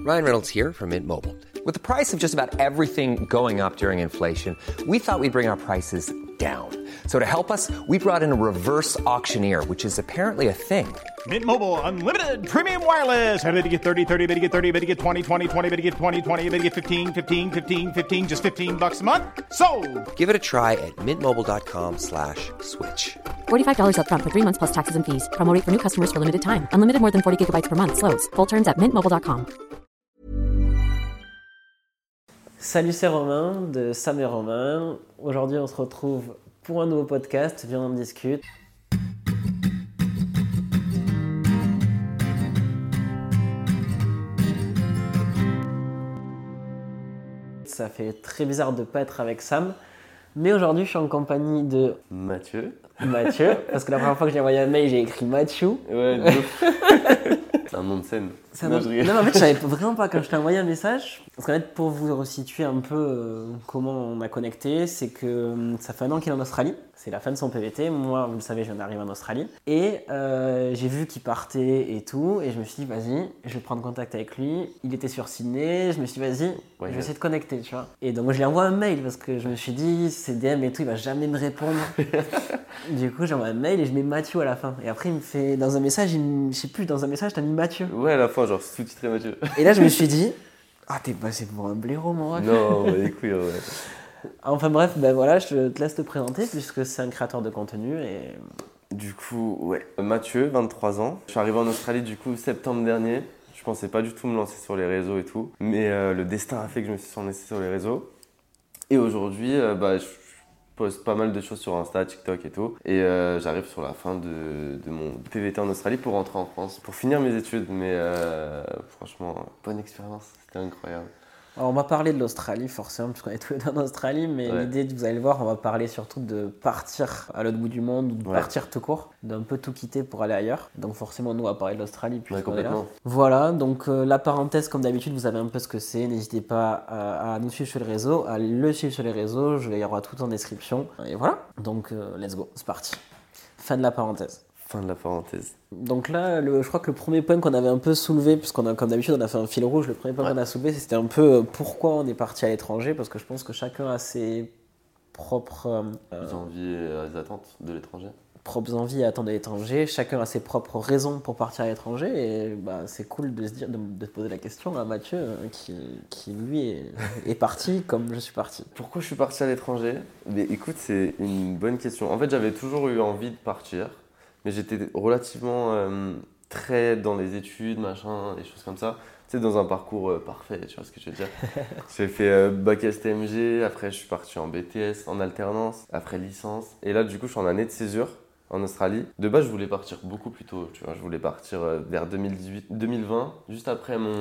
Ryan Reynolds here from Mint Mobile. With the price of just about everything going up during inflation, we thought we'd bring our prices down. So to help us, we brought in a reverse auctioneer, which is apparently a thing. Mint Mobile Unlimited Premium Wireless. How to get 30, 30, bit to get 30, bit to get 20, 20, 20, bit to get 20, 20, bit to get 15, 15, 15, 15, just $15 a month? Sold! Give it a try at mintmobile.com/switch. $45 up front for 3 months plus taxes and fees. Promo rate for new customers for limited time. Unlimited more than 40 gigabytes per month. Slows full terms at mintmobile.com. Salut, c'est Romain de Sam et Romain. Aujourd'hui, on se retrouve pour un nouveau podcast. Viens, on en discute. Ça fait très bizarre de ne pas être avec Sam. Mais aujourd'hui, je suis en compagnie de Mathieu, parce que la première fois que j'ai envoyé un mail, j'ai écrit Mathieu. Ouais, c'est un nom de scène. Non, mais en fait, je savais vraiment pas quand je t'ai envoyé un message. Parce qu'en fait, pour vous resituer un peu comment on a connecté, c'est que ça fait un an qu'il est en Australie. C'est la fin de son PVT. Moi, vous le savez, je viens d'arriver en Australie. Et j'ai vu qu'il partait et tout. Et je me suis dit, vas-y, je vais prendre contact avec lui. Il était sur Sydney. Je me suis dit, vas-y, je vais essayer de connecter, tu vois. Et donc, je lui envoie un mail parce que je me suis dit, c'est DM et tout, il va jamais me répondre. Du coup, j'envoie un mail et je mets Mathieu à la fin. Et après, il me fait, dans un message, je sais plus, dans un message, t'as mis Mathieu. Ouais, à la fin, genre sous-titré Mathieu. Et là, je me suis dit, ah, t'es passé pour un blaireau, moi. Non, les couilles, ouais. Enfin bref, ben voilà, je te laisse te présenter puisque c'est un créateur de contenu et... Du coup, ouais. Mathieu, 23 ans. Je suis arrivé en Australie, du coup, septembre dernier. Je pensais pas du tout me lancer sur les réseaux et tout. Mais le destin a fait que je me suis lancé sur les réseaux. Et aujourd'hui, je poste pas mal de choses sur Insta, TikTok et tout. Et j'arrive sur la fin de mon PVT en Australie pour rentrer en France, pour finir mes études. Mais franchement, bonne expérience, c'était incroyable. Alors on va parler de l'Australie forcément, puisqu'on est tous les deux en Australie, mais Ouais. l'idée, vous allez le voir, on va parler surtout de partir à l'autre bout du monde, ou de partir tout court, d'un peu tout quitter pour aller ailleurs. Donc forcément, nous, on va parler de l'Australie, puisqu'on est là. Voilà, donc la parenthèse, comme d'habitude, vous savez un peu ce que c'est. N'hésitez pas à nous suivre sur les réseaux, à le suivre sur les réseaux, il y aura tout en description. Et voilà, donc let's go, c'est parti. Fin de la parenthèse. Fin de la parenthèse. Donc là, je crois que le premier point qu'on avait un peu soulevé, puisqu'on a, comme d'habitude, on a fait un fil rouge, le premier point qu'on a soulevé, c'était un peu pourquoi on est parti à l'étranger, parce que je pense que chacun a ses propres envies et attentes de l'étranger. Propres envies et attentes de l'étranger, chacun a ses propres raisons pour partir à l'étranger, et c'est cool de se dire, de te poser la question à Mathieu, qui lui est parti comme je suis parti. Pourquoi je suis parti à l'étranger ? Mais écoute, c'est une bonne question. En fait, j'avais toujours eu envie de partir. Mais j'étais relativement très dans les études, machin, des choses comme ça. Tu sais, dans un parcours parfait, tu vois ce que je veux dire. J'ai fait bac STMG, après je suis parti en BTS, en alternance, après licence. Et là, du coup, je suis en année de césure en Australie. De base, je voulais partir beaucoup plus tôt, tu vois. Je voulais partir vers 2020, juste après mon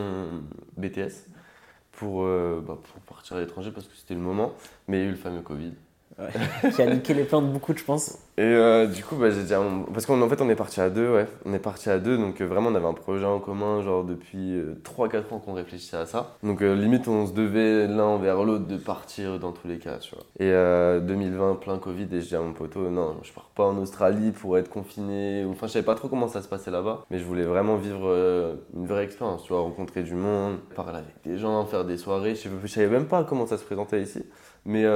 BTS, pour partir à l'étranger parce que c'était le moment. Mais il y a eu le fameux Covid. Ouais. Qui a niqué les plans de beaucoup, je pense. Et du coup, j'ai dit parce qu'en fait, on est parti à deux, ouais. On est parti à deux, donc vraiment, on avait un projet en commun, genre depuis 3-4 ans qu'on réfléchissait à ça. Donc limite, on se devait l'un envers l'autre de partir dans tous les cas, tu vois. Et 2020, plein Covid, et je dis à mon poteau, non, je pars pas en Australie pour être confiné. Enfin, je savais pas trop comment ça se passait là-bas, mais je voulais vraiment vivre une vraie expérience, tu vois, rencontrer du monde, parler avec des gens, faire des soirées. Je savais même pas comment ça se présentait ici, mais...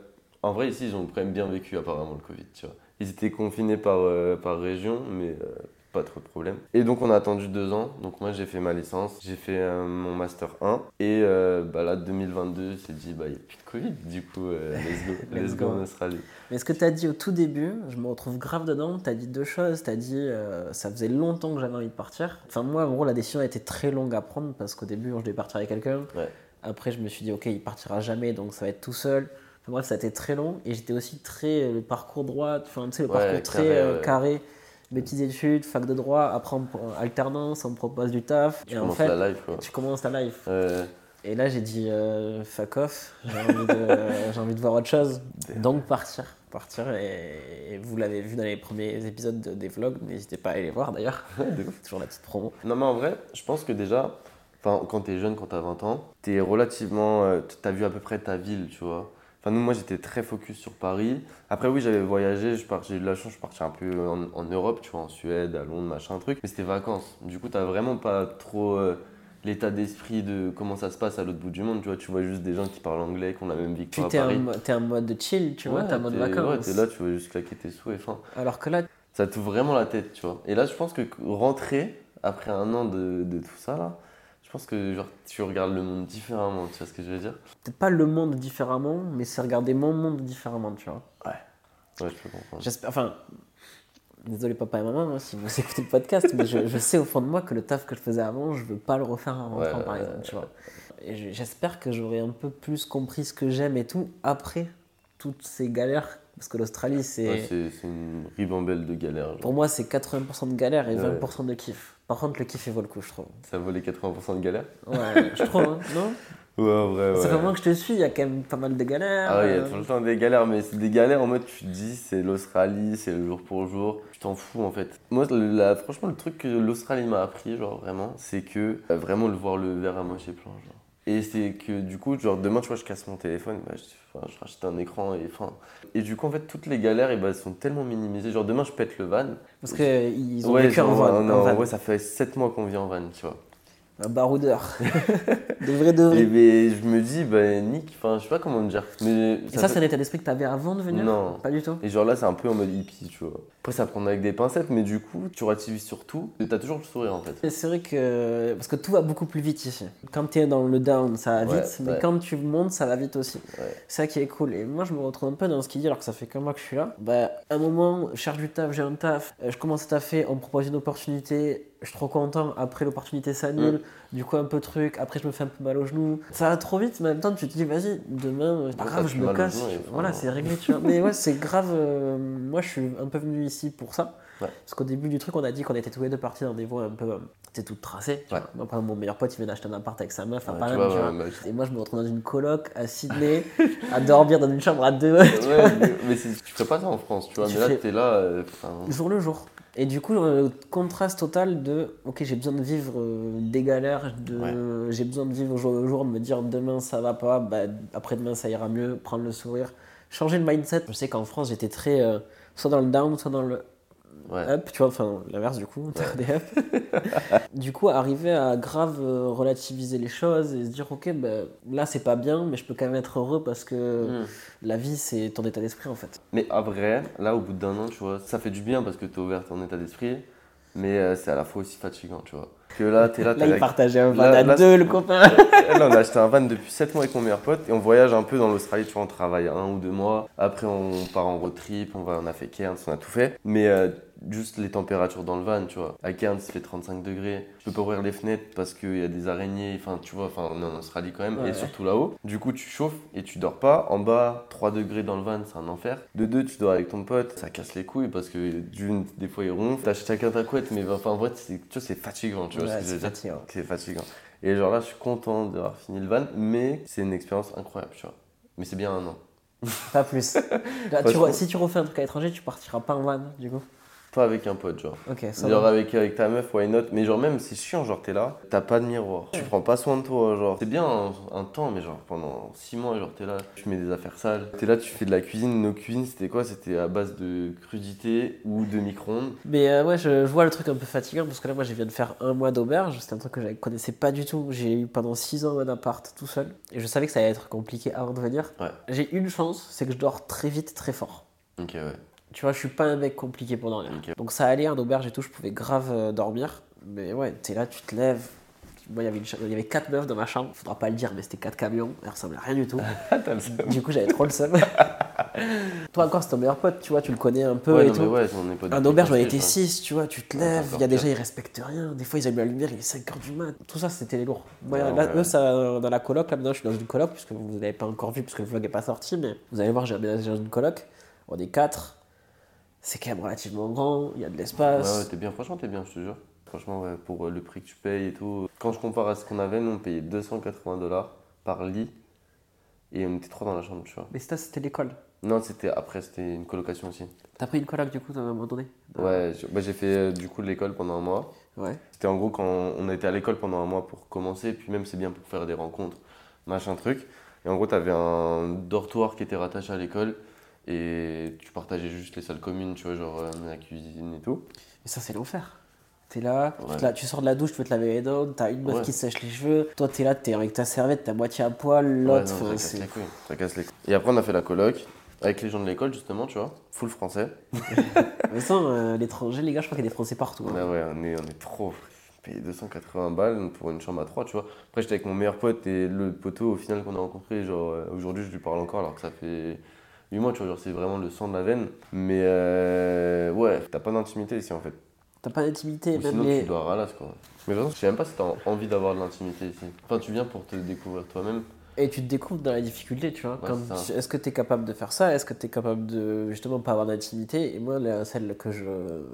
En vrai, ici, ils ont quand même bien vécu apparemment le Covid, tu vois. Ils étaient confinés par région, mais pas trop de problème. Et donc, on a attendu 2 ans. Donc, moi, j'ai fait ma licence, j'ai fait mon Master 1. Et là, 2022, c'est dit, il n'y a plus de Covid. Du coup, let's go en Australie. Mais ce que tu as dit au tout début, je me retrouve grave dedans. Tu as dit 2 choses. Tu as dit, ça faisait longtemps que j'avais envie de partir. Enfin, moi, en gros, la décision a été très longue à prendre parce qu'au début, je devais partir avec quelqu'un. Ouais. Après, je me suis dit, ok, il partira jamais, donc ça va être tout seul. Enfin, bref, ça a été très long et j'étais aussi très le parcours droit, enfin tu sais, le parcours très carré, mes petites études, fac de droit, après alternance, on me propose du taf. Tu commences la life, quoi. Tu commences ta life. Et là j'ai dit fuck off, j'ai envie de voir autre chose. Donc partir. Et vous l'avez vu dans les premiers épisodes des vlogs, n'hésitez pas à aller les voir d'ailleurs. C'est toujours la petite promo. Non mais en vrai, je pense que déjà, quand t'es jeune, quand t'as 20 ans, t'es relativement, t'as vu à peu près ta ville, tu vois. Enfin, moi, j'étais très focus sur Paris. Après, oui, j'avais voyagé, j'ai eu de la chance, je suis parti un peu en Europe, tu vois, en Suède, à Londres, machin, truc. Mais c'était vacances. Du coup, t'as vraiment pas trop l'état d'esprit de comment ça se passe à l'autre bout du monde, tu vois juste des gens qui parlent anglais, qui ont la même vie que Puis toi à Paris. t'es en mode chill, tu vois, t'es en mode Ouais, vacances. t'es là, tu vois juste claquer tes sous et fin. Alors que là, Ça t'ouvre vraiment la tête, tu vois. Et là, je pense que rentrer, après un an de tout ça, là, je pense que genre, tu regardes le monde différemment, tu vois ce que je veux dire? peut-être pas le monde différemment, mais c'est regarder mon monde différemment, tu vois. Ouais, je peux comprendre. J'espère, enfin, désolé papa et maman, hein, si vous écoutez le podcast, mais je sais au fond de moi que le taf que je faisais avant, je veux pas le refaire en rentrant, par exemple, tu vois. Et j'espère que j'aurai un peu plus compris ce que j'aime et tout après toutes ces galères, parce que l'Australie, Ouais, c'est c'est une ribambelle de galères. Genre. pour moi, c'est 80% de galère et Ouais. 20% de kiff. Par contre, le kiff, il vaut le coup, je trouve. Ça vaut les 80% de galères? Ouais, je trouve, hein, non? Ouais, en vrai, ouais. Ça fait un moment que je te suis, il y a quand même pas mal de galères. Ah ouais, il y a tout le temps des galères, mais c'est des galères en mode tu te dis c'est l'Australie, c'est le jour pour jour, tu t'en fous en fait. Moi, franchement, le truc que l'Australie m'a appris, genre vraiment, c'est que vraiment le voir le verre à moitié plein, genre. Et c'est que du coup, genre demain, tu vois, je casse mon téléphone, bah, je rachète un écran et du coup, en fait, toutes les galères, elles sont tellement minimisées. Genre demain, je pète le van. Parce qu'ils ont Ouais, vécu en genre, van. non, en van. ouais, ça fait 7 mois qu'on vit en van, tu vois. Un baroudeur. De vrai de vrai. Et mais, je me dis, bah, Nick, enfin, je sais pas comment te dire. Mais Et ça, c'est un état d'esprit que t'avais avant de venir? Non. Pas du tout. Et genre là, c'est un peu en mode hippie, tu vois. Après, ça prend avec des pincettes, mais du coup, tu relativises sur tout et t'as toujours le sourire en fait. Et c'est vrai que. Parce que tout va beaucoup plus vite ici. Quand t'es dans le down, ça va Ouais, vite, mais ouais. quand tu montes, ça va vite aussi. Ouais. C'est ça qui est cool. Et moi, je me retrouve un peu dans ce qu'il dit, alors que ça fait qu'un mois que je suis là. Bah, à un moment, je cherche du taf, j'ai un taf, je commence à taffer, on me propose une opportunité, je suis trop content, après l'opportunité s'annule, du coup, un peu truc, après, je me fais un peu mal au genou. Ça va trop vite, mais en même temps, tu te dis, vas-y, demain, c'est pas Ouais, grave, t'as je plus me mal au casse. genou et Voilà, enfin, c'est réglé, tu vois. Mais ouais, c'est grave. Moi, je suis un peu venu ici pour ça. Ouais. Parce qu'au début du truc, on a dit qu'on était tous les deux partis dans des voies un peu. C'était tout tracé. Tu Ouais. vois. Moi, par exemple, mon meilleur pote, il vient d'acheter un appart avec sa meuf à Ouais, Paris, tu vois, tu vois. ouais, Et moi, je me retrouve dans une coloc à Sydney, à dormir dans une chambre à deux. Ouais, mais tu ferais pas ça en France, tu vois. Tu Mais là, fais- t'es là. Jour le jour. Et du coup, contraste total de ok, j'ai besoin de vivre des galères, j'ai besoin de vivre au jour le jour, de me dire demain ça va pas, bah, après-demain ça ira mieux, prendre le sourire, changer le mindset. Je sais qu'en France j'étais très soit dans le down, soit dans le Ouais. up, tu vois, enfin l'inverse du coup, des up. Du coup, arriver à grave relativiser les choses et se dire ok, bah, là c'est pas bien, mais je peux quand même être heureux parce que la vie c'est ton état d'esprit en fait. Mais à vrai, là, au bout d'un an, tu vois, ça fait du bien parce que t'es ouvert ton état d'esprit, mais c'est à la fois aussi fatigant, tu vois. Que là, t'es là, Là, il partageait un van Là- à là, deux, le copain. Là, on a acheté un van depuis 7 mois avec mon meilleur pote et on voyage un peu dans l'Australie, tu vois, on travaille 1 ou 2 mois. Après, on part en road trip, on a fait Cairns, on a tout fait. Mais juste les températures dans le van, tu vois. À Cairns, il fait 35 degrés. Je peux pas ouvrir les fenêtres parce qu'il y a des araignées, enfin, tu vois, enfin, on est en Australie quand même, Ouais. et surtout là-haut. Du coup, tu chauffes et tu dors pas. En bas, 3 degrés dans le van, c'est un enfer. De 2, tu dors avec ton pote, ça casse les couilles parce que d'une, des fois, il ronfle. T'achètes chacun ta couette, mais enfin, en vrai, tu vois, c'est fatigant, tu vois Ouais, ce que je c'est veux dire. fatigant. C'est fatigant. Et genre là, je suis content d'avoir fini le van, mais c'est une expérience incroyable, tu vois. Mais c'est bien un an. Pas plus. Là, Franchement. si tu refais un truc à l'étranger, tu partiras pas en van, du coup. Pas avec un pote, genre. Ok, ça Genre va. avec ta meuf, why not? Mais genre même, c'est chiant, genre t'es là, t'as pas de miroir. Tu prends pas soin de toi, genre. C'est bien un temps, mais genre pendant 6 mois, genre t'es là, tu mets des affaires sales. T'es là, tu fais de la cuisine. Nos cuisines, c'était quoi? C'était à base de crudité ou de micro-ondes. Mais ouais, je vois le truc un peu fatigant parce que là, moi, je viens de faire un mois d'auberge. C'était un truc que je connaissais pas du tout. J'ai eu pendant 6 ans un appart tout seul. Et je savais que ça allait être compliqué avant de venir. Ouais. J'ai une chance, c'est que je dors très vite, très fort. Ok, ouais. Tu vois, je suis pas un mec compliqué pour dormir. Ok. Donc ça allait en auberge et tout, je pouvais grave dormir. Mais ouais, t'es là, tu te lèves. Moi, il y avait 4 meufs dans ma chambre. Faudra pas le dire, mais c'était 4 camions. Elles ressemblaient à rien du tout. T'as le seum. Du coup, j'avais trop le seum. Toi encore, c'est ton meilleur pote, tu vois, tu le connais un peu Ouais, et non, tout. mais ouais, on est pas En du auberge, tout on était facile, 6, tu vois, tu te Ouais, lèves, c'est il y a des encore gens, ils respectent rien. Des fois, ils allument la lumière, il est 5h du mat. Tout ça, c'était les lourds. Moi, Ouais, là, ouais. eux, ça, dans la coloc, là, maintenant, je suis dans une coloc, puisque vous l'avez pas encore vu, puisque le vlog est pas sorti, mais vous allez voir, j'ai aménagé dans une coloc. On est 4. C'est quand même relativement grand, il y a de Ouais, l'espace. ouais, t'es bien, franchement, t'es bien, je te jure. Franchement, ouais, pour le prix que tu payes et tout. Quand je compare à ce qu'on avait, nous, on payait $280 par lit. Et on était 3 dans la chambre, tu vois. Mais ça, c'était l'école. Non, c'était une colocation aussi. T'as pris une coloc, du coup, à un moment donné? Ouais, j'ai fait du coup de l'école pendant un mois. Ouais. C'était en gros quand on a été à l'école pendant un mois pour commencer, puis même c'est bien pour faire des rencontres, machin truc. Et en gros, t'avais un dortoir qui était rattaché à l'école et tu partageais juste les salles communes, tu vois, genre la cuisine et tout. Mais ça, c'est l'enfer. T'es là, tu sors de la douche, tu veux te laver les dents, t'as une meuf qui te sèche les cheveux, toi t'es là, t'es avec ta serviette, t'es à moitié à poil, l'autre... Ça casse les couilles. Et après on a fait la coloc, avec les gens de l'école justement, tu vois, full français. Mais ça, l'étranger, les gars, je crois qu'il y a des français partout. Hein. Ouais, on est trop... Payé 280 balles pour une chambre à 3, tu vois. Après j'étais avec mon meilleur pote et le poteau au final qu'on a rencontré, genre aujourd'hui je lui parle encore alors que ça fait 8 mois, tu vois, genre c'est vraiment le sang de la veine. Mais ouais, t'as pas d'intimité ici en fait. T'as pas d'intimité, ou même sinon les... tu dois ralasse quoi. Mais de toute façon, je sais même pas si t'as envie d'avoir de l'intimité ici. Enfin tu viens pour te découvrir toi-même. Et tu te découvres dans la difficulté, tu vois. Ouais, Est-ce que t'es capable de faire ça? Est-ce que t'es capable de justement pas avoir d'intimité? Et moi, celle que je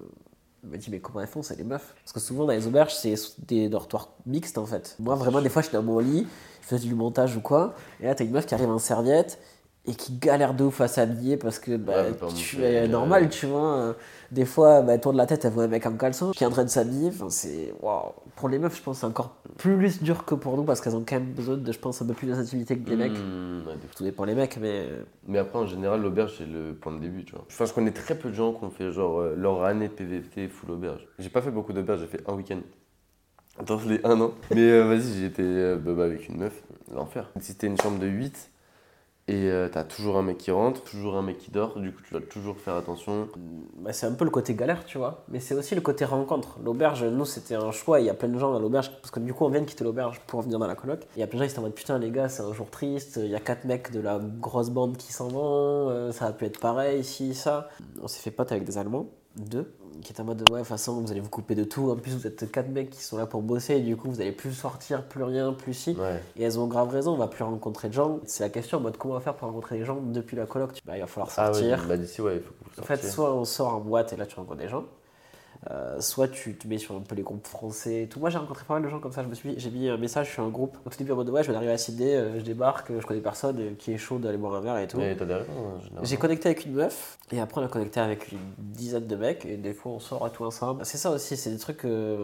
me dis, mais comment elles font, c'est les meufs? Parce que souvent dans les auberges, c'est des dortoirs mixtes en fait. Moi, vraiment, des fois, je suis dans mon lit, je fais du montage ou quoi, et là, t'as une meuf qui arrive en serviette et qui galère de ouf à s'habiller parce que tu es normal, tu vois. Des fois, elle tourne la tête, elle voit un mec en caleçon qui est en train de s'habiller. Enfin, c'est waouh. Pour les meufs, je pense que c'est encore plus dur que pour nous parce qu'elles ont quand même besoin de, je pense, un peu plus d'intimité que des mecs. Tout dépend les mecs, mais. Mais après, en général, l'auberge, c'est le point de début, tu vois. Enfin, je connais très peu de gens qui ont fait genre leur année de PVT full auberge. J'ai pas fait beaucoup d'auberges, j'ai fait un week-end. Dans les 1 an. Mais vas-y, j'étais avec une meuf, l'enfer. Si c'était une chambre de 8. Et t'as toujours un mec qui rentre, toujours un mec qui dort, du coup tu dois toujours faire attention. C'est un peu le côté galère, tu vois, mais c'est aussi le côté rencontre. L'auberge, nous c'était un choix, il y a plein de gens dans l'auberge, parce que du coup on vient de quitter l'auberge pour venir dans la coloc. Il y a plein de gens qui étaient en mode putain les gars, c'est un jour triste, il y a 4 mecs de la grosse bande qui s'en vont, ça a pu être pareil, ici, ça. On s'est fait pote avec des Allemands, 2, qui étaient en mode ouais, de toute façon vous allez vous couper de tout, en plus vous êtes 4 mecs qui sont là pour bosser, et du coup vous allez plus sortir, plus rien, plus si. Ouais. Et elles ont grave raison, on va plus rencontrer de gens. C'est la question en mode comment on va faire pour rencontrer des gens depuis la coloc. Il va falloir sortir. Ah ouais, d'ici ouais, il faut que vous sortiez. En fait, soit on sort en boîte et là tu rencontres des gens, soit tu te mets sur un peu les groupes français et tout. Moi j'ai rencontré pas mal de gens comme ça, j'ai mis un message sur un groupe au tout début en mode ouais, je viens d'arriver à Sydney, je débarque, je connais personne qui est chaud d'aller boire un verre et tout. Et t'as des raisons, généralement. J'ai connecté avec une meuf et après on a connecté avec une dizaine de mecs et des fois on sort à tout ensemble. C'est ça aussi, c'est des trucs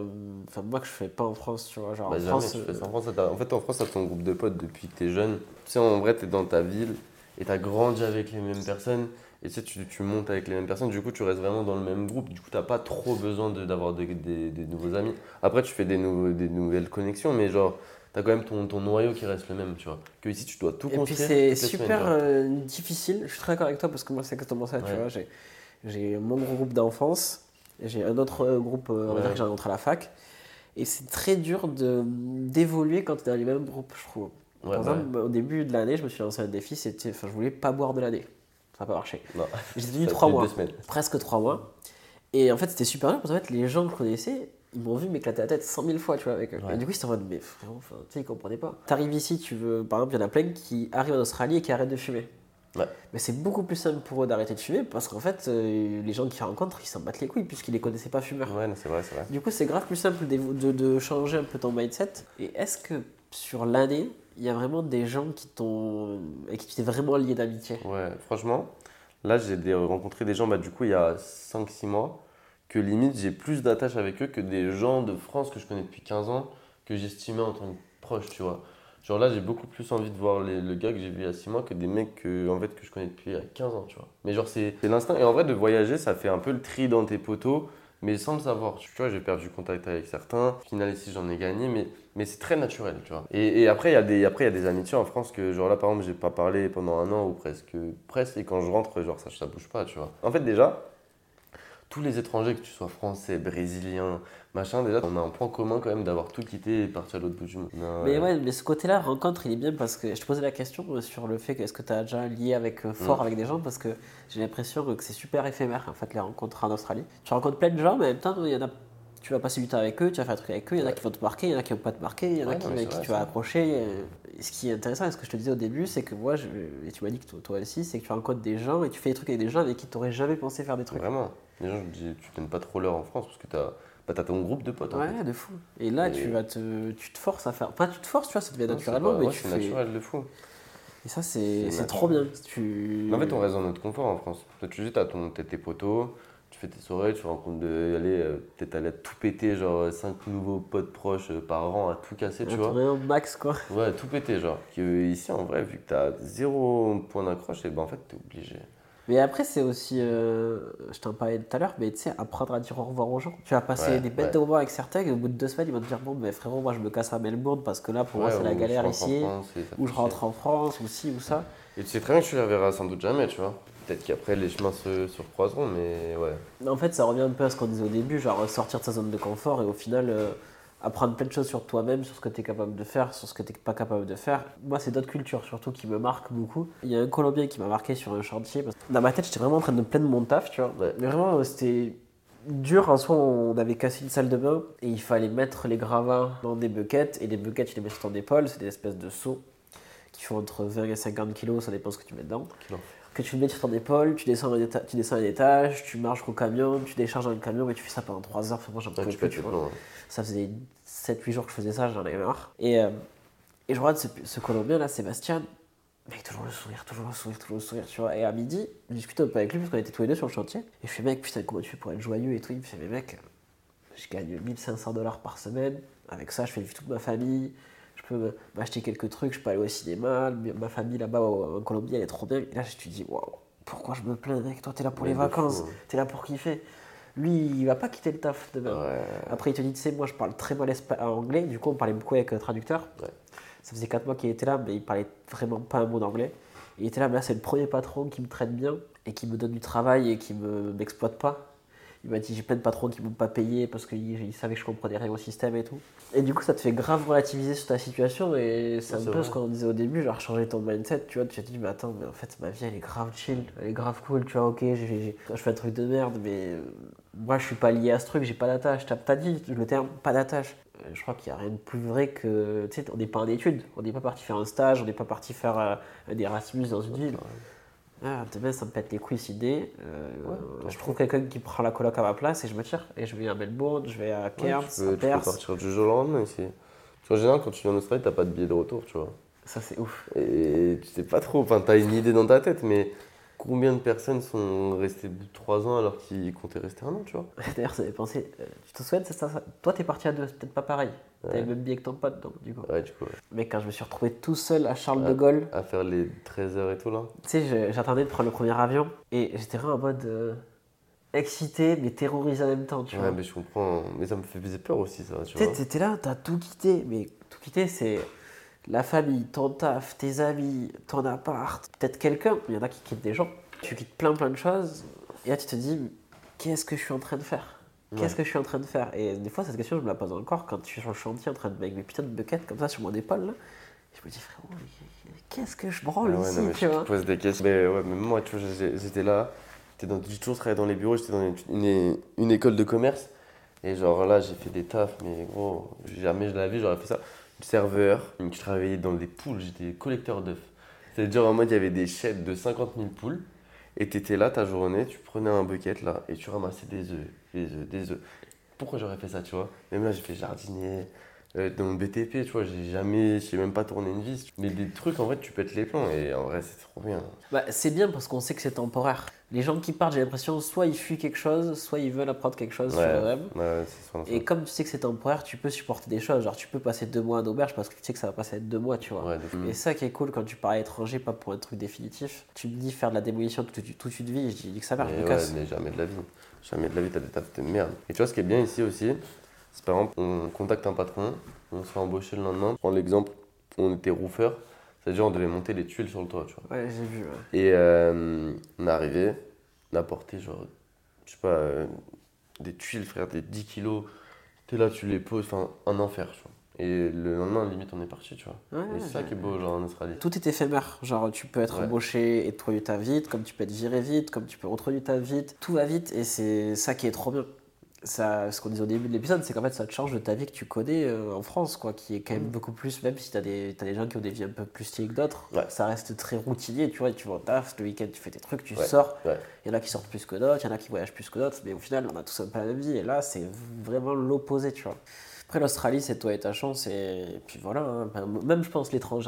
moi que je fais pas en France, tu vois. Genre en France, tu fais ça en France. En fait en France t'as ton groupe de potes depuis que t'es jeune. Tu sais en vrai t'es dans ta ville et t'as grandi avec les mêmes personnes. Et tu sais, tu montes avec les mêmes personnes, du coup tu restes vraiment dans le même groupe, du coup t'as pas trop besoin d'avoir des nouveaux amis. Après tu fais des nouvelles connexions, mais genre t'as quand même ton noyau qui reste le même, tu vois. Que ici tu dois tout construire. Et puis c'est super difficile, je suis très d'accord avec toi parce que moi c'est exactement ça, tu vois. J'ai mon groupe d'enfance, et j'ai un autre groupe, on va dire que j'ai rencontré à la fac, et c'est très dur d'évoluer quand tu es dans les mêmes groupes, je trouve. Par exemple, au début de l'année, je me suis lancé un défi, je voulais pas boire de l'année. Ça n'a pas marché. J'ai tenu 3 mois, presque 3 mois. Et en fait, c'était super dur parce qu'en fait, les gens que je connaissais, ils m'ont vu m'éclater la tête 100 000 fois, tu vois, avec eux. Et du coup, ils étaient en mode, mais frérot, tu sais, ils comprenaient pas. T'arrives ici, par exemple, il y en a plein qui arrivent en Australie et qui arrêtent de fumer. Ouais. Mais c'est beaucoup plus simple pour eux d'arrêter de fumer parce qu'en fait, les gens qu'ils rencontrent, ils s'en battent les couilles puisqu'ils les connaissaient pas fumeurs. Ouais, c'est vrai. Du coup, c'est grave plus simple de changer un peu ton mindset. Et est-ce que sur l'année, il y a vraiment des gens avec qui tu t'es vraiment lié d'amitié? Ouais, franchement, là j'ai rencontré des gens, du coup il y a 5-6 mois, que limite j'ai plus d'attache avec eux que des gens de France que je connais depuis 15 ans, que j'estimais en tant que proche, tu vois. Genre là j'ai beaucoup plus envie de voir le gars que j'ai vu il y a 6 mois que des mecs que je connais depuis 15 ans, tu vois. Mais genre c'est l'instinct, et en vrai de voyager ça fait un peu le tri dans tes poteaux, mais sans le savoir. Tu vois, j'ai perdu contact avec certains. Au final, ici, j'en ai gagné, mais c'est très naturel, tu vois. Et après, il y a des amitiés en France que, genre là, par exemple, j'ai pas parlé pendant 1 an ou presque. Et quand je rentre, genre, ça bouge pas, tu vois. En fait, déjà, tous les étrangers, que tu sois français, brésilien, machin, déjà, on a un point commun quand même d'avoir tout quitté et partir à l'autre bout du monde. Mais ce côté-là, rencontre, il est bien parce que je te posais la question sur le fait que est-ce que tu as déjà lié fort avec des gens parce que j'ai l'impression que c'est super éphémère en fait les rencontres en Australie. Tu rencontres plein de gens, mais en même temps, il y en a, tu vas passer du temps avec eux, tu vas faire un truc avec eux, il y en a qui vont te marquer, il y en a qui vont pas te marquer, il y en a qui tu vas accrocher. Et ce qui est intéressant, et ce que je te disais au début, c'est que moi, et tu m'as dit que toi aussi, c'est que tu rencontres des gens et tu fais des trucs avec des gens avec qui tu n'aurais jamais pensé faire des trucs. Vraiment. Les gens, je me dis, tu donnes pas trop l'heure en France parce que t'as ton groupe de potes. Ouais, en fait. De fou. Et là, tu te forces à faire. Enfin, tu te forces, tu vois, ça devient naturellement, mais c'est naturel de fou. Et ça, c'est trop bien. En fait, on reste dans notre confort en France. Tu dis, t'as tes potos, tu fais tes soirées, tu rencontres peut-être aller tout péter, genre 5 nouveaux potes proches par an à tout casser, tu vois. Un max, quoi. Ouais, tout péter, genre. Ici, en vrai, vu que t'as 0 point d'accroche, et ben en fait, t'es obligé. Mais après, c'est aussi, je t'en parlais tout à l'heure, mais tu sais, apprendre à dire au revoir aux gens. Tu vas passer des bêtes de moments avec certains, et au bout de 2 semaines, ils vont te dire bon, mais frérot, moi je me casse à Melbourne parce que là, pour moi, c'est la galère ici, ou je rentre en France, ou ci, ou ça. Et tu sais très bien que tu les reverras sans doute jamais, tu vois. Peut-être qu'après les chemins se recroiseront, mais ouais. En fait, ça revient un peu à ce qu'on disait au début, genre sortir de sa zone de confort et au final apprendre plein de choses sur toi-même, sur ce que tu es capable de faire, sur ce que tu n'es pas capable de faire. Moi, c'est d'autres cultures surtout qui me marquent beaucoup. Il y a un Colombien qui m'a marqué sur un chantier. Dans ma tête, j'étais vraiment en train de me plaindre de mon taf, tu vois. Ouais. Mais vraiment, c'était dur. En soi, on avait cassé une salle de bain et il fallait mettre les gravats dans des buckets. Et les buckets, tu les mets sur ton épaule. C'est des espèces de seaux qui font entre 20 et 50 kilos, ça dépend ce que tu mets dedans. Que tu le mets sur ton épaule, tu descends un étage, tu marches au camion, tu décharges dans le camion, mais tu fais ça pendant 3 heures. Enfin, moi, j'en peux plus, tu vois. Ça faisait 7-8 jours que je faisais ça, j'en avais marre. Et je regarde ce Colombien là, Sébastien, mec, toujours le sourire, tu vois. Et à midi, je discutais un peu avec lui parce qu'on était tous les deux sur le chantier. Et je fais, mec, putain, comment tu fais pour être joyeux et tout. Il me fait, mais mec, je gagne $1 500 par semaine. Avec ça, je fais vivre toute ma famille. Je peux m'acheter quelques trucs, je peux aller au cinéma. Ma famille là-bas en Colombie, elle est trop bien. Et là, je te dis, waouh, pourquoi je me plains, mec? Toi, t'es là pour les vacances, t'es là pour kiffer. Lui, il va pas quitter le taf demain. Ouais. Après, il te dit, tu sais, moi, je parle très mal anglais. Du coup, on parlait beaucoup avec un traducteur. Ouais. Ça faisait 4 mois qu'il était là, mais il parlait vraiment pas un mot d'anglais. Il était là, mais là, c'est le premier patron qui me traite bien et qui me donne du travail et qui m'exploite pas. Il m'a dit, j'ai plein de patrons qui ne m'ont pas payé parce qu'ils savaient que je comprenais rien au système et tout. Et du coup, ça te fait grave relativiser sur ta situation et c'est un peu ce qu'on disait au début, genre changer ton mindset, tu vois. Tu te dis, mais attends, mais en fait, ma vie, elle est grave chill, elle est grave cool, tu vois, ok, je fais un truc de merde, mais moi, je suis pas lié à ce truc, j'ai pas d'attache. T'as dit le terme, pas d'attache. Je crois qu'il n'y a rien de plus vrai que, tu sais, on n'est pas en études, on n'est pas parti faire un stage, on n'est pas parti faire un Erasmus dans une ville. Ah, demain, ça me pète les couilles cette idée. Je trouve quelqu'un qui prend la coloc à ma place et je me tire. Et je vais à Melbourne, je vais à Cairns, à Perth. Tu peux partir du jour au lendemain ici. En général, quand tu viens en Australie, t'as pas de billet de retour, tu vois. Ça, c'est ouf. Et tu sais pas trop, enfin, t'as une idée dans ta tête, mais combien de personnes sont restées 3 ans alors qu'ils comptaient rester 1 an, tu vois. D'ailleurs, ça m'avait pensé, tu te souviens, toi, t'es parti à 2, c'est peut-être pas pareil. T'avais le même billet que ton pote, donc, du coup. Ouais, du coup. Ouais. Mais quand je me suis retrouvé tout seul à Charles de Gaulle. À faire les 13 heures et tout, là. Tu sais, j'attendais de prendre le premier avion et j'étais vraiment en mode excité, mais terrorisé en même temps, tu vois. Ouais, mais je comprends. Mais ça me faisait peur aussi, ça, tu vois. Tu sais, t'étais là, t'as tout quitté. Mais tout quitté, c'est la famille, ton taf, tes amis, ton appart, peut-être quelqu'un. Il y en a qui quittent des gens. Tu quittes plein de choses. Et là, tu te dis, qu'est-ce que je suis en train de faire ? Qu'est-ce que je suis en train de faire ? Et des fois, cette question, je me la pose encore quand je suis sur le chantier en train de mettre mes putains de buckets comme ça sur mon épaule. Là. Je me dis, frérot, qu'est-ce que je branle ici, non, tu vois ? Je pose des questions. Mais ouais, même moi, tu vois, j'étais là. J'ai toujours travaillé dans les bureaux. J'étais dans une école de commerce. Et genre là, j'ai fait des tafs. Mais gros, jamais je l'avais. J'aurais fait ça. Serveur. Je travaillais dans des poules. J'étais collecteur d'œufs. C'est-à-dire en mode, il y avait des sheds de 50 000 poules. Et t'étais là ta journée, tu prenais un bucket là et tu ramassais des œufs. Pourquoi j'aurais fait ça, tu vois ? Même là, j'ai fait jardinier dans le BTP, tu vois, j'ai même pas tourné une vis. Mais des trucs, en vrai, tu pètes les plombs et en vrai, c'est trop bien. Bah, c'est bien parce qu'on sait que c'est temporaire. Les gens qui partent, j'ai l'impression, soit ils fuient quelque chose, soit ils veulent apprendre quelque chose sur eux-mêmes. Ouais, c'est ça. Et comme tu sais que c'est temporaire, tu peux supporter des choses. Genre, tu peux passer 2 mois en auberge parce que tu sais que ça va passer 2 mois, tu vois. Et ça qui est cool quand tu pars à l'étranger, pas pour un truc définitif. Tu me dis faire de la démolition toute une vie, je dis que ça marche, je me casse. Mais jamais de la vie. Jamais de la vie, t'as des tafs de merde. Et tu vois, ce qui est bien ici aussi, c'est par exemple, on contacte un patron, on se fait embaucher le lendemain. Je prends l'exemple, on était roofer, c'est-à-dire on devait monter les tuiles sur le toit, tu vois. Ouais, j'ai vu, ouais. Et on est arrivé, on a porté genre, je sais pas, des tuiles, frère, des 10 kilos. T'es là, tu les poses, enfin, un enfer, tu vois. Et le lendemain, limite, on est parti, tu vois. Ouais, et c'est ça qui est beau, genre, en Australie. Tout est éphémère. Genre, tu peux être embauché et te trouver du taf vite, comme tu peux être viré vite, comme tu peux retrouver du taf vite. Tout va vite et c'est ça qui est trop bien. Ça, ce qu'on disait au début de l'épisode, c'est qu'en fait, ça te change de ta vie que tu connais en France, quoi, qui est quand même beaucoup plus, même si t'as des gens qui ont des vies un peu plus stylées que d'autres, ça reste très routinier, tu vois, tu vas au taf, le week-end, tu fais tes trucs, tu sors. Il y en a qui sortent plus que d'autres, il y en a qui voyagent plus que d'autres, mais au final, on a tous un peu la même vie. Et là, c'est vraiment l'opposé, tu vois. Après, l'Australie, c'est toi et ta chance, et puis voilà. Hein. Même, je pense, l'étranger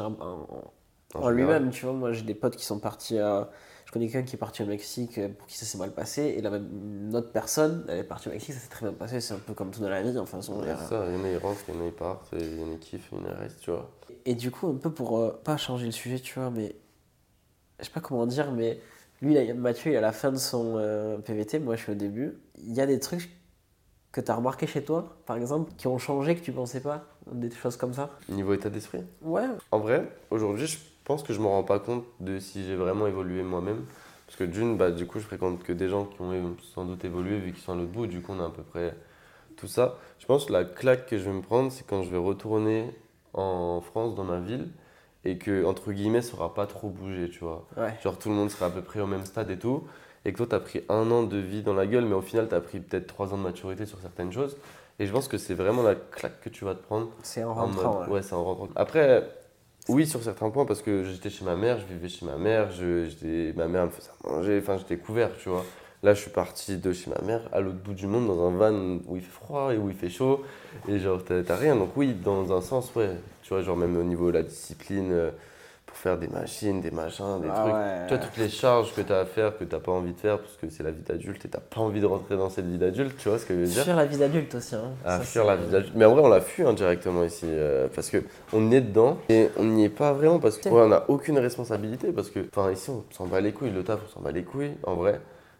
en lui-même, tu vois. Moi, j'ai des potes qui sont partis Je connais quelqu'un qui est parti au Mexique pour qui ça s'est mal passé, et là, même une autre personne, elle est partie au Mexique, ça s'est très bien passé. C'est un peu comme tout dans la vie, enfin. Ça, il y en a, ils rentrent, il y en a, ils partent, il y en a, ils kiffent, il y en a, ils restent, tu vois. Et du coup, un peu pour pas changer le sujet, tu vois, mais je sais pas comment dire, mais Lui, Mathieu, il est à la fin de son PVT, moi je suis au début. Il y a des trucs que tu as remarqué chez toi, par exemple, qui ont changé, que tu pensais pas, des choses comme ça? Niveau état d'esprit. Ouais. En vrai, aujourd'hui, je pense que je me rends pas compte de si j'ai vraiment évolué moi-même. Parce que d'une, bah, du coup, je fréquente que des gens qui ont sans doute évolué vu qu'ils sont à l'autre bout. Du coup, on a à peu près tout ça. Je pense que la claque que je vais me prendre, c'est quand je vais retourner en France, dans ma ville, et que, entre guillemets, ça aura pas trop bougé, tu vois. Ouais. Genre, tout le monde sera à peu près au même stade et tout. Et que toi, tu as pris 1 an de vie dans la gueule, mais au final, tu as pris peut-être 3 ans de maturité sur certaines choses. Et je pense que c'est vraiment la claque que tu vas te prendre. C'est en En rentrant. mode- ouais, c'est en rentrant. Après, oui, sur certains points, parce que j'étais chez ma mère, je vivais chez ma mère, ma mère me faisait à manger, enfin, j'étais couvert, tu vois. Là, je suis parti de chez ma mère à l'autre bout du monde, dans un van où il fait froid et où il fait chaud, et genre, t'as rien. Donc, oui, dans un sens, ouais, tu vois, genre, même au niveau de la discipline, pour faire des machines, des machins, des Ah trucs. ouais. Tu vois, toutes les charges que t'as à faire, que t'as pas envie de faire, parce que c'est la vie d'adulte et t'as pas envie de rentrer dans cette vie d'adulte, tu vois ce que je veux dire? Fuir la vie d'adulte aussi. Hein. À Ça, fuir c'est- la vie d'adulte. Mais en vrai, on l'a fui directement ici, parce que on est dedans et on n'y est pas vraiment parce qu'on n'a aucune responsabilité. Parce que, enfin, ici, on s'en bat les couilles, le taf, on s'en bat les couilles, en vrai.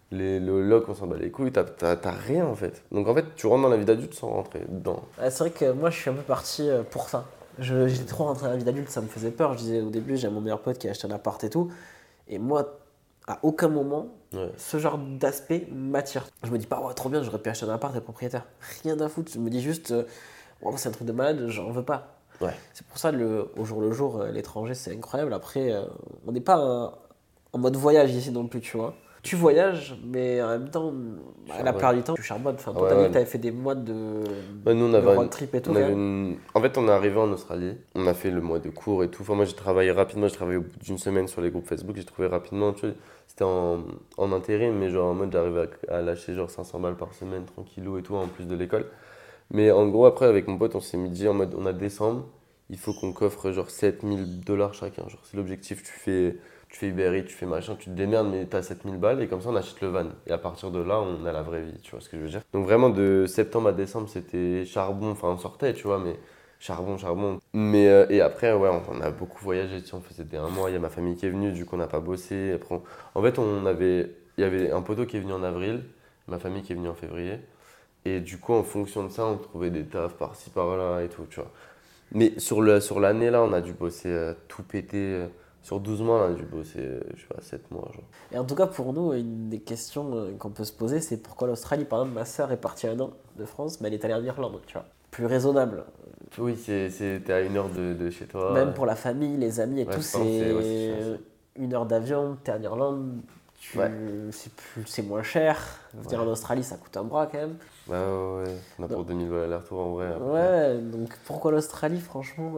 Le loc, on s'en bat les couilles, t'as rien en fait. Donc en fait, tu rentres dans la vie d'adulte sans rentrer dedans. Ah, c'est vrai que moi je suis un peu parti pour ça. J'étais trop rentré dans la vie d'adulte, ça me faisait peur. Je disais au début, j'ai mon meilleur pote qui a acheté un appart et tout. Et moi, à aucun moment, Ouais. ce genre d'aspect m'attire. Je me dis pas, ouais, trop bien, j'aurais pu acheter un appart et être propriétaire. Rien à foutre. Je me dis juste, oh, c'est un truc de malade, j'en veux pas. Ouais. C'est pour ça, au jour le jour, l'étranger, c'est incroyable. Après, on n'est pas en mode voyage ici non plus, tu vois. Tu voyages, mais en même temps, la Charbonne. plupart du temps, tu charbonnes. Enfin, toi, Ouais, t'as dit ouais. que t'avais fait des mois de, Ouais, nous, on de avait road trip et tout. on quand avait même. En fait, on est arrivé en Australie. On a fait le mois de cours et tout. Enfin, moi, j'ai travaillé rapidement. J'ai travaillé au bout d'une semaine sur les groupes Facebook. J'ai trouvé rapidement, tu vois. C'était en intérim, mais genre en mode, j'arrivais à lâcher genre 500 balles par semaine, tranquillou et tout, en plus de l'école. Mais en gros, après, avec mon pote, on s'est mis dit en mode, on a décembre. Il faut qu'on coffre genre 7 000 $ chacun. Genre, c'est l'objectif. Tu fais Uber Eats, tu fais machin, tu te démerdes, mais t'as 7 000 balles et comme ça on achète le van. Et à partir de là, on a la vraie vie, tu vois ce que je veux dire. Donc vraiment de septembre à décembre, c'était charbon, enfin on sortait, tu vois, mais charbon, charbon. Mais et après, ouais, on a beaucoup voyagé, tu sais, on faisait des 1 mois, il y a ma famille qui est venue, du coup on n'a pas bossé. Après, en fait, il y avait un poteau qui est venu en avril, ma famille qui est venue en février. Et du coup, en fonction de ça, on trouvait des tafs par-ci, par-là et tout, tu vois. Mais sur l'année là, on a dû bosser tout péter. Sur 12 mois, on a dû bosser, je sais pas, 7 mois. Genre. Et en tout cas, pour nous, une des questions qu'on peut se poser, c'est pourquoi l'Australie. Par exemple, ma sœur est partie 1 an de France, mais elle est allée en Irlande, tu vois. Plus raisonnable. Oui, t'es à 1 heure de chez toi. Même pour la famille, les amis et Ouais, tout, je pense que c'est- ouais, c'est c'est chiant, 1 heure d'avion, t'es en Irlande, Ouais. c'est moins cher. Venir en Australie, ça coûte un bras quand même. Bah ouais, on a pour 2000 balles aller-retour en vrai. après. Ouais, donc pourquoi l'Australie, franchement,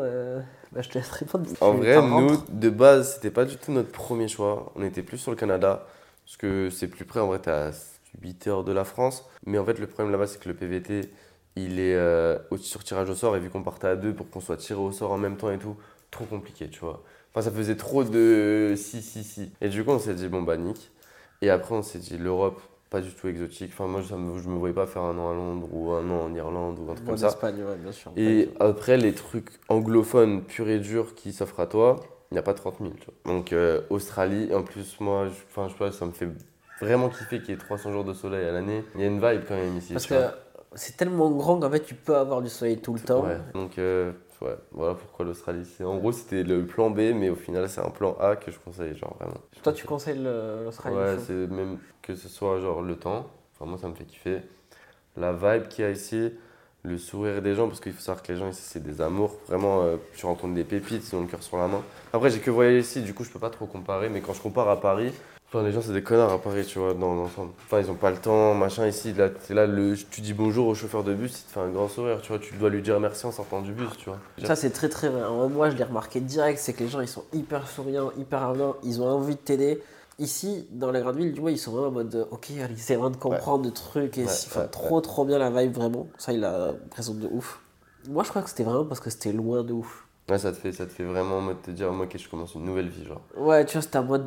je te laisse répondre. En Tu vrai, t'en nous, rentres. de base, c'était pas du tout notre premier choix. On était plus sur le Canada, parce que c'est plus près. En vrai, t'es à 8 heures de la France. Mais en fait, le problème là-bas, c'est que le PVT, il est sur tirage au sort. Et vu qu'on partait à deux pour qu'on soit tiré au sort en même temps et tout, trop compliqué, tu vois. Enfin, ça faisait trop de si. Et du coup, on s'est dit, bon, bah, nique. Et après, on s'est dit, l'Europe, pas du tout exotique. Enfin, moi, je me voyais pas faire 1 an à Londres ou 1 an en Irlande ou un truc En comme ça. Espagne, ouais, bien sûr. Et après, les trucs anglophones purs et durs qui s'offrent à toi, il n'y a pas 30 000. Tu vois. Donc, Australie, et en plus, moi, je sais pas, ça me fait vraiment kiffer qu'il y ait 300 jours de soleil à l'année. Il y a une vibe quand même ici. Parce tu que vois. c'est tellement grand qu'en fait, tu peux avoir du soleil tout le temps. Ouais, donc, ouais, voilà pourquoi l'Australie. En gros, c'était le plan B, mais au final, c'est un plan A que je conseille, genre vraiment. Toi, tu conseilles l'Australie Ouais, du coup. c'est même que ce soit genre le temps, enfin, moi, ça me fait kiffer. La vibe qu'il y a ici, le sourire des gens, parce qu'il faut savoir que les gens ici, c'est des amours. Vraiment, tu rencontres des pépites, ils ont le cœur sur la main. Après, j'ai que voyagé ici, du coup, je peux pas trop comparer, mais quand je compare à Paris, enfin, les gens, c'est des connards à Paris, tu vois, dans l'ensemble. Enfin, ils ont pas le temps, machin, ici, là, tu dis bonjour au chauffeur de bus, il te fait un grand sourire, tu vois, tu dois lui dire merci en sortant du bus, tu vois. Ça, c'est très très vrai. Moi, je l'ai remarqué direct, c'est que les gens, ils sont hyper souriants, hyper avenants, ils ont envie de t'aider. Ici, dans les grandes villes, tu vois, ils sont vraiment en mode ok, ils essaient vraiment de comprendre des trucs et trop bien la vibe, vraiment. Ça, il a raison de ouf. Moi, je crois que c'était vraiment parce que c'était loin de ouf. Ouais, ça te fait vraiment en mode te dire, moi, ok, je commence une nouvelle vie, genre. Ouais, tu vois, c'était en mode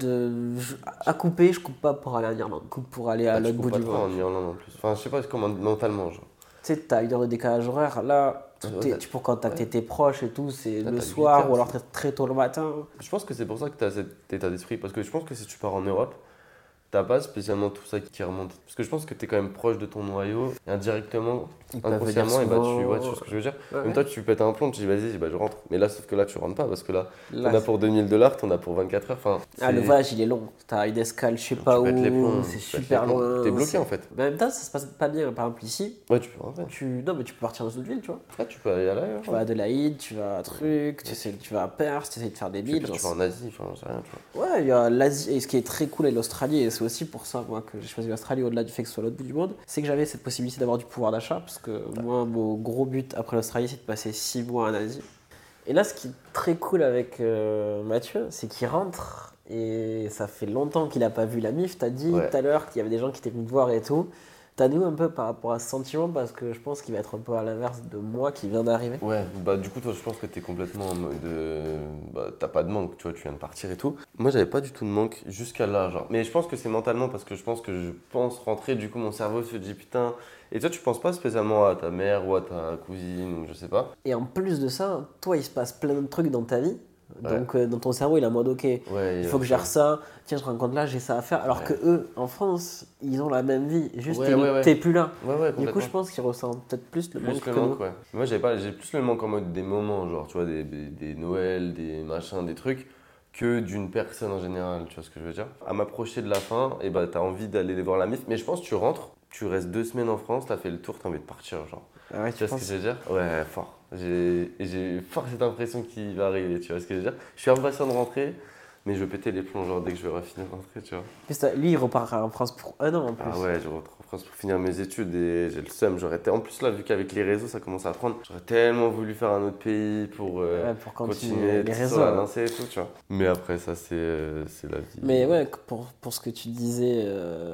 à couper, je coupe pas pour aller en Irlande, coupe pour aller à Ah, tu l'autre cours bout pas du trop monde. en Irlande en plus. Enfin, je sais pas comment mentalement, genre. Tu sais, t'as 1 heure de décalage horaire, là, Ouais, tu peux contacter tes proches et tout, c'est Là, le t'as 8 soir heures, ou alors très tôt le matin. Je pense que c'est pour ça que tu as cet état d'esprit. Parce que je pense que si tu pars en Europe, t'as pas spécialement tout ça qui remonte. Parce que je pense que t'es quand même proche de ton noyau, et indirectement, inconsciemment, et bah tu vois ce que je veux dire. Ouais, Même toi, tu pètes un plomb, tu dis vas-y, bah, je rentre. Mais là, sauf que là, tu rentres pas, parce que là, Là, t'en as pour $2000, t'en as pour 24 heures. Enfin, le voyage, il est long. T'as une escale, je sais pas tu pètes les plombs, où, c'est tu pètes super les plombs. loin. T'es bloqué en fait. Mais en même temps, ça se passe pas bien. Par exemple, ici, Ouais, tu peux rentrer. non, mais tu peux partir dans une autre ville, tu vois. Là, tu peux aller à l'ailleurs. Tu vas à Adélaïde, tu vas à truc, tu vas à Perth, tu essaies de faire des Tu villes. vas en Asie, enfin, j'en sais rien, tu vois. Ouais, il y a l'Asie, et ce qui est très cool avec l'Australie, et c'est aussi pour ça moi, que j'ai choisi l'Australie au-delà du fait que ce soit l'autre bout du monde, c'est que j'avais cette possibilité d'avoir du pouvoir d'achat, parce que moi, mon gros but après l'Australie, c'est de passer 6 mois en Asie. Et là, ce qui est très cool avec Mathieu, c'est qu'il rentre, et ça fait longtemps qu'il n'a pas vu la MIF. T'as dit tout à l'heure qu'il y avait des gens qui étaient venus te voir et tout. T'as nous un peu par rapport à ce sentiment, parce que je pense qu'il va être un peu à l'inverse de moi qui vient d'arriver. Ouais, bah du coup, toi, je pense que t'es complètement en mode. Bah, t'as pas de manque, tu vois, tu viens de partir et tout. Moi, j'avais pas du tout de manque jusqu'à là, genre. Mais je pense que c'est mentalement, parce que je pense rentrer, du coup, mon cerveau se dit putain. Et toi, tu penses pas spécialement à ta mère ou à ta cousine ou je sais pas. Et en plus de ça, toi, il se passe plein de trucs dans ta vie. Ouais. Donc, dans ton cerveau, il est en mode ok, il faut que je gère ça. Tiens, je rencontre là, j'ai ça à faire. Alors que eux, en France, ils ont la même vie. Juste, t'es plus là. Ouais, Du coup, je pense qu'ils ressentent peut-être plus le manque que nous. ouais. Moi, j'ai plus le manque en mode des moments, genre, tu vois, des Noëls, des machins, des trucs, que d'une personne en général, tu vois ce que je veux dire. À m'approcher de la fin, et bah, t'as envie d'aller les voir la MIF, mais je pense que tu rentres, tu restes 2 semaines en France, t'as fait le tour, t'as envie de partir, genre. Ah ouais, Tu vois ce que je veux dire? Ouais, fort. J'ai fort cette impression qu'il va arriver, tu vois ce que je veux dire? Je suis impatient de rentrer, mais je vais péter les plombs, genre, dès que je vais finir de rentrer, tu vois. Lui, il repart en France pour 1 an en plus. Ah ouais, je rentre en France pour finir mes études et j'ai le seum. En plus, là, vu qu'avec les réseaux, ça commence à prendre, j'aurais tellement voulu faire un autre pays pour continuer les tout réseaux, sur la lancée et tout, tu vois. Mais après, ça, c'est la vie. Mais ouais, pour ce que tu disais,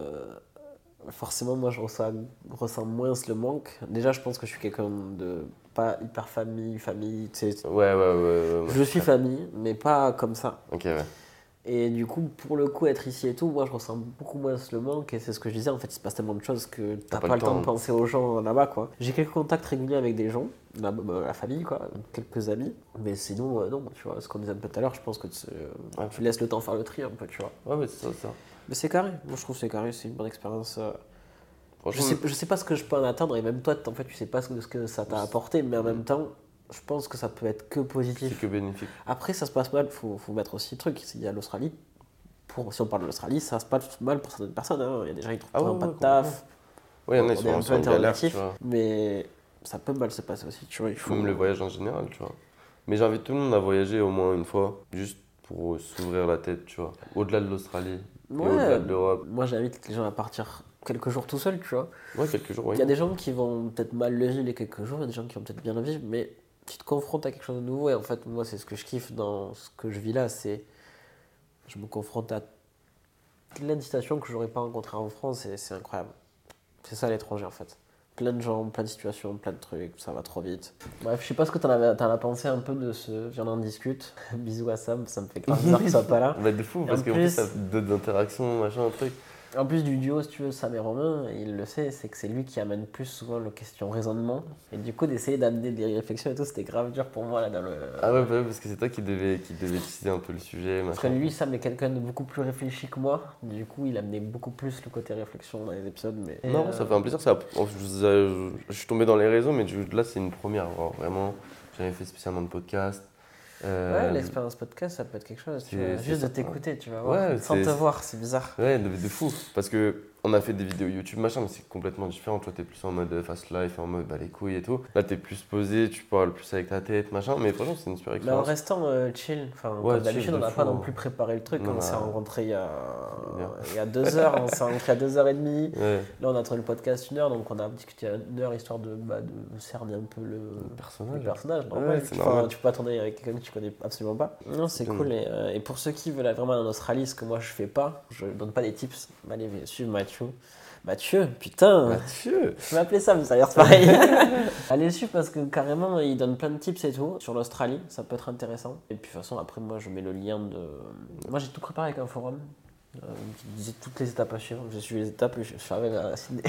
forcément, moi, je ressens moins le manque. Déjà, je pense que je suis quelqu'un de pas hyper famille, tu sais. Ouais. Je suis famille, mais pas comme ça. Ok, ouais. Et du coup, pour le coup, être ici et tout, moi, je ressens beaucoup moins le manque. Et c'est ce que je disais, en fait, il se passe tellement de choses que t'as pas le temps de penser aux gens là-bas, quoi. J'ai quelques contacts réguliers avec des gens, la famille, quoi, quelques amis. Mais sinon, non, tu vois, ce qu'on disait un peu tout à l'heure, je pense que tu laisses le temps faire le tri un peu, tu vois. Ouais, mais c'est ça. Mais c'est carré. Moi, je trouve que c'est carré, c'est une bonne expérience. Franchement, Je sais pas ce que je peux en attendre, et même toi, en fait, tu sais pas ce que ça t'a apporté, mais en même temps, je pense que ça peut être que positif. c'est que bénéfique. Après, ça se passe mal, faut mettre aussi le truc. Il y a l'Australie. Si on parle de l'Australie, ça se passe mal pour certaines personnes. Hein. Il y a des gens qui trouvent pas de taf. Ouais, il y en a qui sont un peu interrogatifs, mais ça peut mal se passer aussi. Tu vois, il faut... Même le voyage en général, tu vois. Mais j'invite tout le monde à voyager au moins une fois, juste pour s'ouvrir la tête, tu vois. Au-delà de l'Australie et au-delà de l'Europe. Moi, j'invite les gens à partir quelques jours tout seul, tu vois. Ouais, quelques jours, oui. Il y a des gens qui vont peut-être mal le vivre les quelques jours, il y a des gens qui vont peut-être bien le vivre, mais tu te confrontes à quelque chose de nouveau. Et en fait, moi, c'est ce que je kiffe dans ce que je vis là, c'est je me confronte à plein de situations que j'aurais pas rencontrées en France, et c'est incroyable. C'est ça l'étranger, en fait. Plein de gens, plein de situations, plein de trucs, ça va trop vite. Bref, je sais pas ce que t'en as pensé un peu de ce Viens en discute. Bisous à Sam, ça me fait grave bizarre qu'il soit pas là. Bah, de fou, parce qu'en plus, ça fait d'autres interactions, machin, un truc. En plus du duo, si tu veux, Sam et Romain, il le sait, c'est que c'est lui qui amène plus souvent les questions raisonnement. Et du coup, d'essayer d'amener des réflexions et tout, c'était grave dur pour moi là dans le. Ah ouais, bah, parce que c'est toi qui devais décider un peu le sujet. Parce que lui, Sam est quelqu'un de beaucoup plus réfléchi que moi. Du coup, il amenait beaucoup plus le côté réflexion dans les épisodes. Mais... Non, ça fait un plaisir. Je suis tombé dans les réseaux, mais là, c'est une première. Vraiment, j'avais fait spécialement de podcast. Ouais, l'expérience podcast, ça peut être quelque chose. Tu vois, juste de t'écouter, tu vois. Ouais, sans te voir, c'est bizarre. Ouais, de fou. Parce que on a fait des vidéos YouTube, machin, mais c'est complètement différent. Toi, t'es plus en mode fast life, en mode bah les couilles et tout. Là, t'es plus posé, tu parles plus avec ta tête, machin. Mais franchement, c'est une super Mais expérience. en restant chill. Enfin, Ouais, comme d'habitude, on n'a pas non plus préparé le truc. On s'est rencontrés il y a 2 heures. On s'est rencontrés à 2h30. Ouais. Là, on a trouvé le podcast 1 heure, donc on a discuté 1 heure histoire de cerner un peu le personnage. Ouais, c'est normal. Tu peux pas tourner avec quelqu'un que tu connais absolument pas. Non, c'est cool. Et pour ceux qui veulent aller vraiment en Australie, ce que moi je fais pas, je donne pas des tips. Allez, suivre Mathieu, putain. Mathieu. Je vais m'appeler Sam, ça a l'air pareil. Allez le suivre parce que carrément, il donne plein de tips et tout sur l'Australie. Ça peut être intéressant. Et puis de toute façon, après, moi, je mets le lien de. Moi, j'ai tout préparé avec un forum. Qui disait toutes les étapes à suivre. J'ai suivi les étapes et je suis arrivé à Sydney.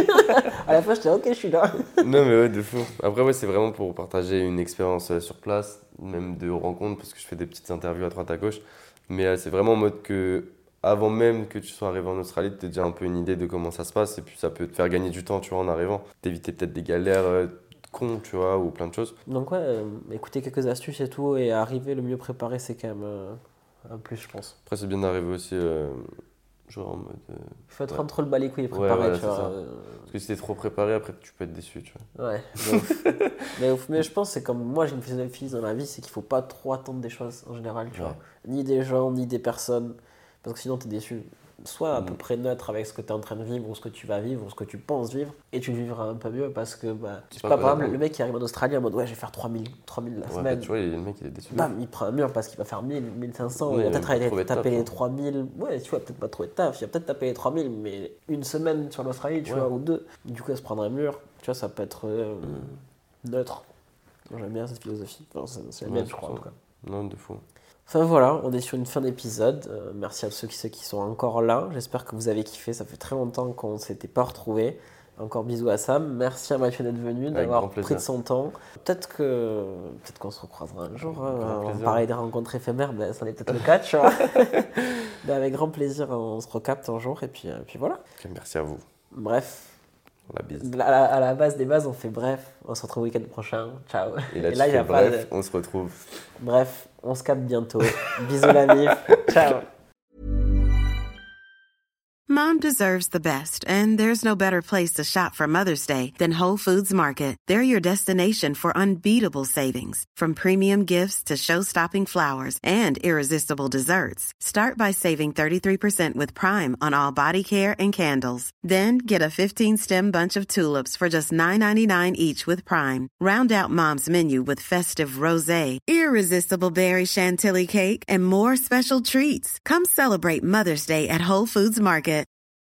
À la fin, j'étais ok, je suis là. Non, mais ouais, de fou. Après, ouais, c'est vraiment pour partager une expérience sur place, même de rencontres, parce que je fais des petites interviews à droite à gauche. Mais c'est vraiment en mode que, avant même que tu sois arrivé en Australie, tu as déjà un peu une idée de comment ça se passe et puis ça peut te faire gagner du temps, tu vois, en arrivant. T'éviter peut-être des galères cons, tu vois, ou plein de choses. Donc ouais, écouter quelques astuces et tout et arriver le mieux préparé, c'est quand même un plus, je pense. Après, c'est bien d'arriver aussi, genre en mode... Il faut être entre le bas les couilles et préparé, voilà, tu vois. ça. Parce que si t'es trop préparé, après, tu peux être déçu, tu vois. Ouais, de ouf. Mais je pense que c'est comme moi, j'ai une philosophie dans la vie, c'est qu'il faut pas trop attendre des choses en général, tu vois. Ni des gens, ni des personnes, parce que sinon t'es déçu. Sois à peu près neutre avec ce que tu es en train de vivre ou ce que tu vas vivre ou ce que tu penses vivre et tu le vivras un peu mieux parce que c'est pas par exemple le mec qui arrive en Australie en mode ouais je vais faire 3000 la semaine. Bah, tu vois le mec il est déçu. Il prend un mur parce qu'il va faire 1000, 1500, il va peut-être taper les 3000, ouais tu vois peut-être pas trouver de taf, il va peut-être taper les 3000 mais une semaine sur l'Australie tu vois ou deux, du coup il se prendre un mur, tu vois ça peut être neutre. Moi, j'aime bien cette philosophie, enfin, c'est la mienne je crois en tout cas. Non de fou. Enfin voilà, on est sur une fin d'épisode. Merci à ceux qui sont encore là. J'espère que vous avez kiffé. Ça fait très longtemps qu'on ne s'était pas retrouvés. Encore bisous à Sam. Merci à Mathieu d'être venu, d'avoir pris de son temps. Peut-être qu'on se recroisera un jour. On parlait des rencontres éphémères, c'en est peut-être le cas, tu vois. Avec grand plaisir, on se recapte un jour et puis voilà. Okay, merci à vous. Bref. La bise. À la base des bases, on fait bref. On se retrouve le week-end prochain. Ciao. Et là, il y a bref, on se retrouve. Bref, on se capte bientôt. Bisous la mif. Ciao. Mom deserves the best, and there's no better place to shop for Mother's Day than Whole Foods Market. They're your destination for unbeatable savings, from premium gifts to show-stopping flowers and irresistible desserts. Start by saving 33% with Prime on all body care and candles. Then get a 15-stem bunch of tulips for just $9.99 each with Prime. Round out Mom's menu with festive rosé, irresistible berry chantilly cake, and more special treats. Come celebrate Mother's Day at Whole Foods Market.